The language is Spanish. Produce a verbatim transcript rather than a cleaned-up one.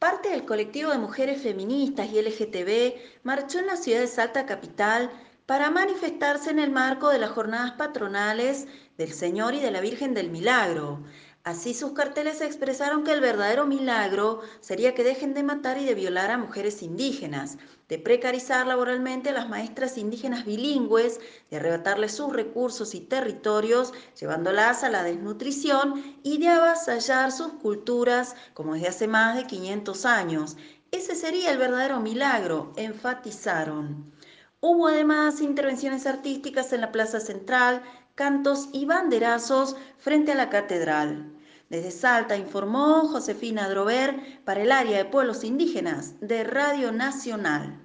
Parte del colectivo de mujeres feministas y L G T B marchó en la ciudad de Salta capital para manifestarse en el marco de las jornadas patronales del Señor y de la Virgen del Milagro. Así sus carteles expresaron que el verdadero milagro sería que dejen de matar y de violar a mujeres indígenas, de precarizar laboralmente a las maestras indígenas bilingües, de arrebatarles sus recursos y territorios, llevándolas a la desnutrición y de avasallar sus culturas como desde hace más de quinientos años. Ese sería el verdadero milagro, enfatizaron. Hubo además intervenciones artísticas en la Plaza Central, cantos y banderazos frente a la catedral. Desde Salta informó Josefina Drover para el área de pueblos indígenas de Radio Nacional.